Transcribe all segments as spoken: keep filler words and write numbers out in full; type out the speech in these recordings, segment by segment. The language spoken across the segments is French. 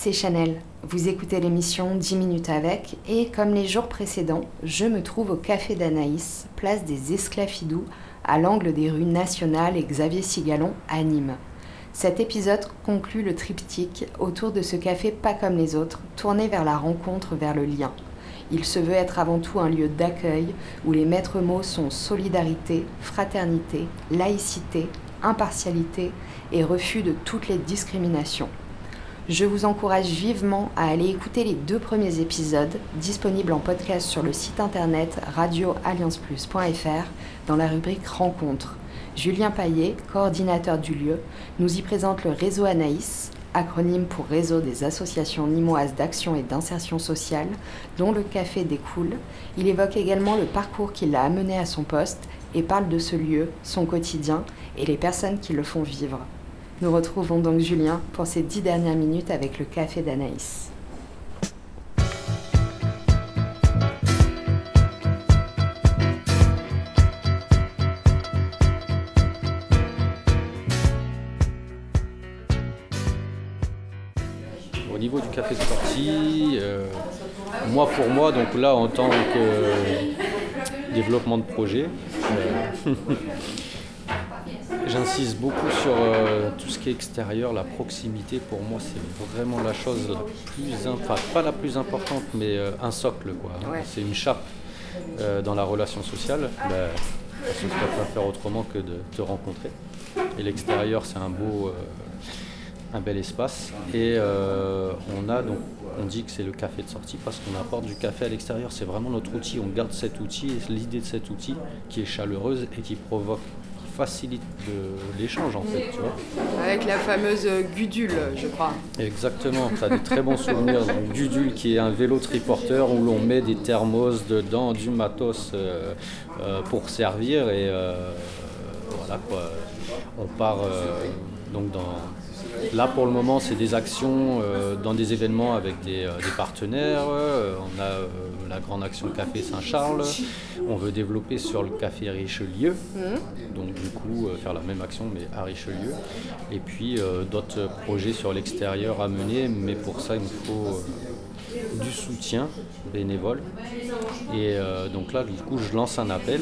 c'est Chanel. Vous écoutez l'émission dix minutes avec et comme les jours précédents, je me trouve au Café d'Anaïs, place des Esclafidous, à l'angle des rues Nationales et Xavier Cigalon à Nîmes. Cet épisode conclut le triptyque autour de ce café pas comme les autres, tourné vers la rencontre, vers le lien. Il se veut être avant tout un lieu d'accueil où les maîtres mots sont solidarité, fraternité, laïcité, impartialité et refus de toutes les discriminations. Je vous encourage vivement à aller écouter les deux premiers épisodes, disponibles en podcast sur le site internet radio alliance plus point f r dans la rubrique Rencontres. Julien Paillet, coordinateur du lieu, nous y présente le réseau Anaïs, acronyme pour Réseau des associations nîmoises d'action et d'insertion sociale, dont le café découle. Il évoque également le parcours qui l'a amené à son poste et parle de ce lieu, son quotidien et les personnes qui le font vivre. Nous retrouvons donc Julien pour ces dix dernières minutes avec le Café d'Anaïs. Au niveau du café de sortie, euh, moi pour moi, donc là en tant que euh, développement de projet, euh, j'insiste beaucoup sur euh, tout ce qui est extérieur, la proximité. Pour moi, c'est vraiment la chose la plus, enfin pas la plus importante, mais euh, un socle, quoi. Ouais. C'est une chape euh, dans la relation sociale. Ben, parce que tu ne peux pas faire autrement que de te rencontrer. Et l'extérieur, c'est un beau, euh, un bel espace. Et euh, on a donc, on dit que c'est le café de sortie parce qu'on apporte du café à l'extérieur. C'est vraiment notre outil. On garde cet outil et l'idée de cet outil qui est chaleureuse et qui provoque facilite de l'échange en fait, tu vois. Avec la fameuse Gudule, je crois. Exactement, tu as des très bons souvenirs. Donc, Gudule qui est un vélo triporteur où l'on met des thermos dedans, du matos euh, euh, pour servir et euh, voilà quoi. On part euh, donc dans... Là pour le moment c'est des actions euh, dans des événements avec des, euh, des partenaires. Euh, on a euh, la grande action Café Saint-Charles. On veut développer sur le café Richelieu. Mmh. Donc du coup euh, faire la même action mais à Richelieu. Et puis euh, d'autres projets sur l'extérieur à mener, mais pour ça il nous faut euh, du soutien bénévole. Et euh, donc là du coup je lance un appel.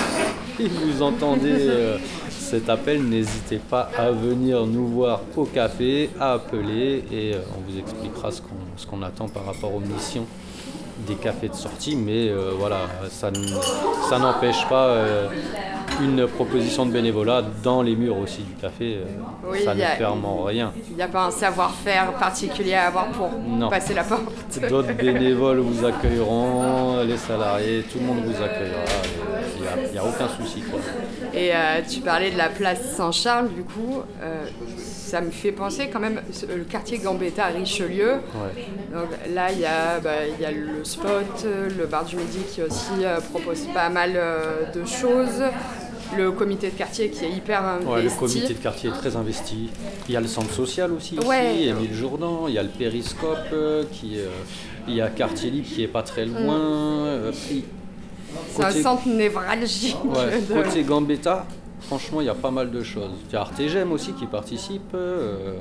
Si vous entendez euh, cet appel, n'hésitez pas à venir nous voir au café, à appeler et euh, on vous expliquera ce qu'on, ce qu'on attend par rapport aux missions des cafés de sortie. Mais euh, voilà, ça, ça n'empêche pas euh, une proposition de bénévolat dans les murs aussi du café. Euh, oui, ça ne ferme en rien. Il n'y a pas un savoir-faire particulier à avoir pour non. passer la porte. D'autres bénévoles vous accueilleront, les salariés, tout le monde vous accueillera. Il n'y a, a aucun souci, quoi. Et euh, tu parlais de la place Saint-Charles, du coup, euh, ça me fait penser quand même le quartier Gambetta à Richelieu. Ouais. Donc là, il y a, bah, y a le spot, le bar du Midi qui aussi euh, propose pas mal euh, de choses. Le comité de quartier qui est hyper investi. Ouais, le comité de quartier est très investi. Il y a le centre social aussi, ouais. ici, Émile Jourdan. Il y a le périscope, euh, qui, euh, il y a Quartier Libre qui est pas très loin. Mm. Euh, puis, c'est côté... un centre névralgique. Ouais, de... Côté Gambetta, franchement, il y a pas mal de choses. Il y a Artégem aussi qui participe. Euh,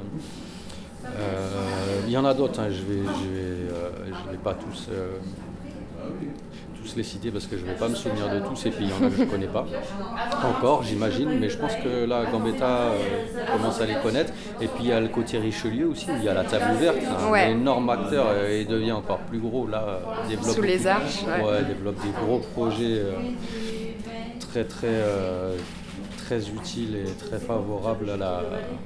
euh, il y en a d'autres, hein. je ne vais, je vais, euh, je vais pas tous, euh, tous les citer parce que je ne vais pas me souvenir de tous et puis il y en a que je ne connais pas encore, j'imagine. Mais je pense que là, Gambetta euh, commence à les connaître. Et puis il y a le côté Richelieu aussi, où il y a la table ouverte, un ouais. énorme acteur euh, et devient encore plus gros. Là, développe Sous les arches. Ouais. Ouais, développe des gros projets euh, très, très, euh, très utiles et très favorables à la...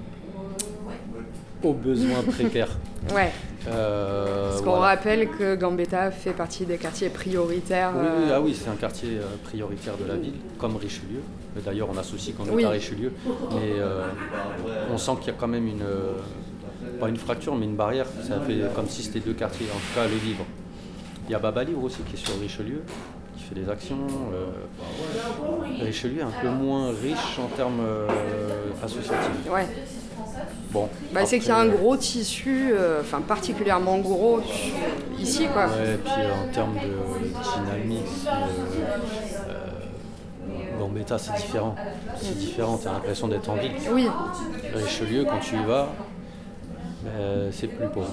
aux besoins précaires. Ouais. Euh, Parce qu'on voilà. rappelle que Gambetta fait partie des quartiers prioritaires. Oui, euh... oui, ah oui, c'est un quartier euh, prioritaire de la ville, comme Richelieu. D'ailleurs, on associe quand même oui. à Richelieu. Mais euh, on sent qu'il y a quand même une, euh, pas une fracture, mais une barrière. Ça fait comme si c'était deux quartiers, en tout cas à le vivre. Il y a Baba Libre aussi qui est sur Richelieu, qui fait des actions. Euh, Richelieu est un peu moins riche en termes euh, associatifs. Ouais. Bon, bah, après, c'est qu'il y a un gros tissu, enfin euh, particulièrement gros ici, quoi. Ouais, et puis euh, en termes de dynamique, euh, euh, Gambetta c'est différent. C'est différent, t'as l'impression d'être en ville. Oui. Richelieu, quand tu y vas, mais c'est plus pauvre.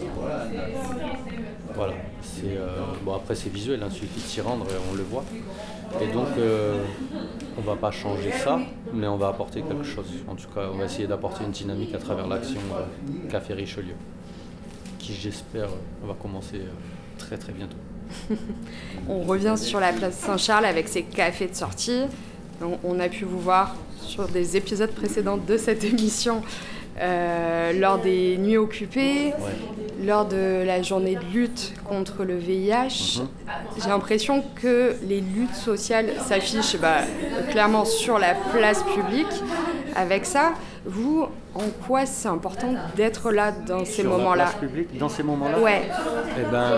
Voilà. C'est, euh, bon, après, c'est visuel, hein, il suffit de s'y rendre et on le voit. Et donc, euh, on ne va pas changer ça, mais on va apporter quelque chose. En tout cas, on va essayer d'apporter une dynamique à travers l'action euh, Café Richelieu, qui, j'espère, va commencer euh, très très bientôt. On revient sur la place Saint-Charles avec ses cafés de sortie. On, on a pu vous voir sur des épisodes précédents de cette émission euh, lors des nuits occupées, Ouais. lors de la journée de lutte contre le V I H. Mhm. J'ai l'impression que les luttes sociales s'affichent bah, clairement sur la place publique. Avec ça, vous, en quoi c'est important d'être là dans ces Sur moments-là? la place publique, dans ces moments-là Ouais. Eh ben,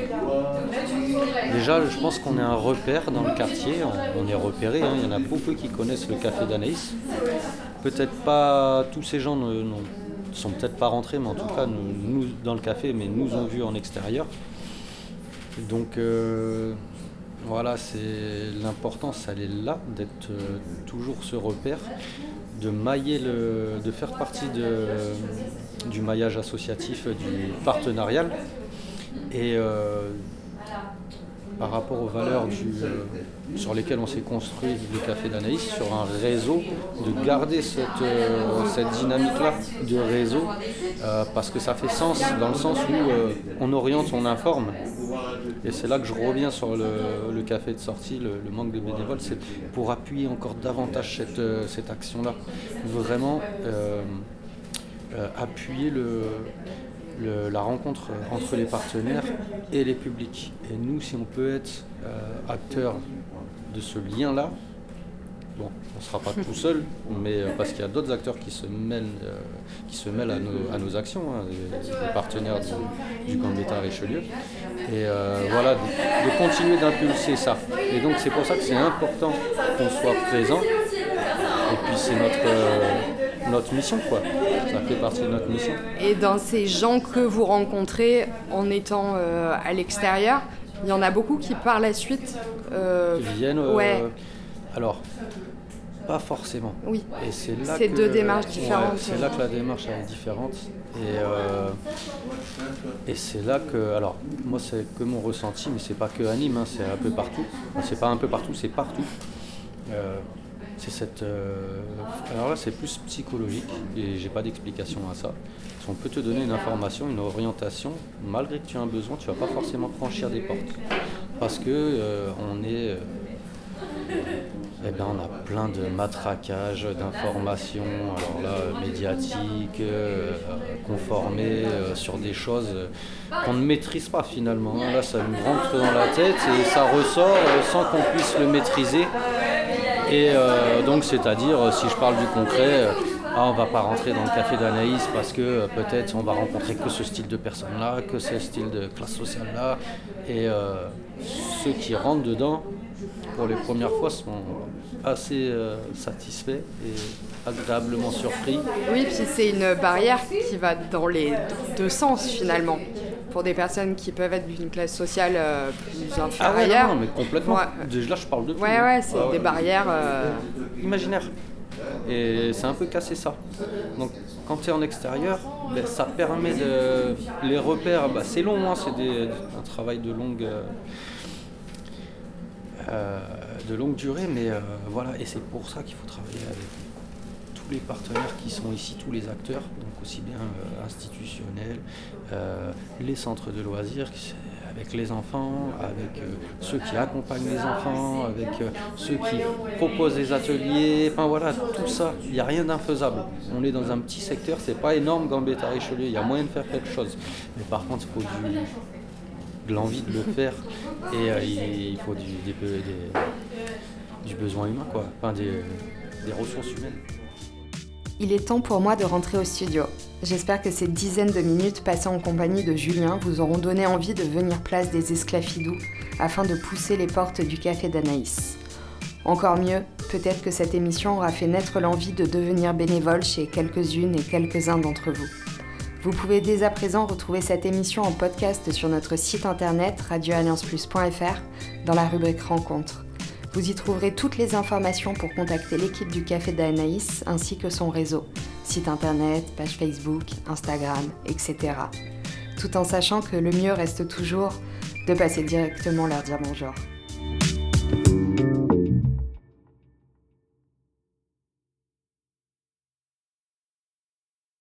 déjà, je pense qu'on est un repère dans le quartier. On, on est repéré. Hein. Il y en a beaucoup qui connaissent le café d'Anaïs. Peut-être pas tous ces gens ne non, sont peut-être pas rentrés, mais en tout cas, nous, nous, dans le café, mais nous ont vus en extérieur. Donc, euh, voilà, c'est l'importance, elle est là, d'être euh, toujours ce repère, de mailler le, de faire partie de, du maillage associatif, du partenarial. Et euh, par rapport aux valeurs du, euh, sur lesquelles on s'est construit le Café d'Anaïs, sur un réseau, de garder cette, euh, cette dynamique-là de réseau, euh, parce que ça fait sens, dans le sens où euh, on oriente, on informe. Et c'est là que je reviens sur le, le café de sortie, le, le manque de bénévoles, c'est pour appuyer encore davantage cette, euh, cette action-là. Vraiment euh, euh, appuyer le... Le, la rencontre entre les partenaires et les publics. Et nous, si on peut être euh, acteur de ce lien-là, bon, on ne sera pas tout seul, mais euh, parce qu'il y a d'autres acteurs qui se mêlent, euh, qui se mêlent à, nos, à nos actions, hein, les, les partenaires du, du Gambetta Richelieu. Et euh, voilà, de, de continuer d'impulser ça. Et donc c'est pour ça que c'est important qu'on soit présent. Et puis c'est notre... Euh, notre mission, quoi. Ça fait partie de notre mission. Et dans ces gens que vous rencontrez en étant euh, à l'extérieur, il y en a beaucoup qui par la suite euh, viennent. Euh, ouais. Alors, pas forcément. Oui. Et c'est là c'est que, deux démarches différentes. Ouais, c'est là que la démarche est différente. Et, euh, et c'est là que, alors, moi c'est que mon ressenti, mais c'est pas que à Nîmes, hein, c'est un peu partout. Enfin, c'est pas un peu partout, c'est partout. Euh, C'est cette, euh... Alors là, c'est plus psychologique et j'ai pas d'explication à ça. On peut te donner une information, une orientation, malgré que tu as un besoin, tu vas pas forcément franchir des portes, parce que euh, on est, euh... eh ben, on a plein de matraquages, d'informations, alors là, médiatiques, euh, conformées euh, sur des choses qu'on ne maîtrise pas finalement. Là, ça nous rentre dans la tête et ça ressort euh, sans qu'on puisse le maîtriser. Et euh, donc, c'est-à-dire, si je parle du concret, euh, ah, on ne va pas rentrer dans le café d'Anaïs parce que euh, peut-être on va rencontrer que ce style de personnes-là, que ce style de classe sociale-là. Et euh, ceux qui rentrent dedans, pour les premières fois, sont assez euh, satisfaits et agréablement surpris. Oui, puis c'est une barrière qui va dans les deux sens finalement. Pour des personnes qui peuvent être d'une classe sociale euh, plus inférieure. Ah ouais, non, mais complètement. Ouais. Déjà, là, je parle de tout. Ouais, ouais, c'est ah, des ouais. barrières... Euh... imaginaires. Et c'est un peu cassé ça. Donc, quand tu es en extérieur, ben, ça permet de... Les repères, bah, c'est long, hein, c'est des... un travail de longue... Euh, de longue durée, mais euh, voilà. Et c'est pour ça qu'il faut travailler avec tous les partenaires qui sont ici, tous les acteurs, donc aussi bien euh, institutionnels, euh, les centres de loisirs, avec les enfants, avec euh, ceux qui accompagnent les enfants, avec euh, ceux qui proposent des ateliers, enfin voilà, tout ça, il n'y a rien d'infaisable. On est dans un petit secteur, c'est pas énorme Gambetta Richelieu, il y a moyen de faire quelque chose. Mais par contre, il faut du, de l'envie de le faire et euh, il, il faut du, des, des, du besoin humain, quoi, enfin des, des ressources humaines. Il est temps pour moi de rentrer au studio. J'espère que ces dizaines de minutes passées en compagnie de Julien vous auront donné envie de venir place des Esclafidous afin de pousser les portes du café d'Anaïs. Encore mieux, peut-être que cette émission aura fait naître l'envie de devenir bénévole chez quelques-unes et quelques-uns d'entre vous. Vous pouvez dès à présent retrouver cette émission en podcast sur notre site internet radio alliance plus point f r dans la rubrique Rencontres. Vous y trouverez toutes les informations pour contacter l'équipe du Café d'Anaïs ainsi que son réseau. site internet, page Facebook, Instagram, et cetera. Tout en sachant que le mieux reste toujours de passer directement leur dire bonjour.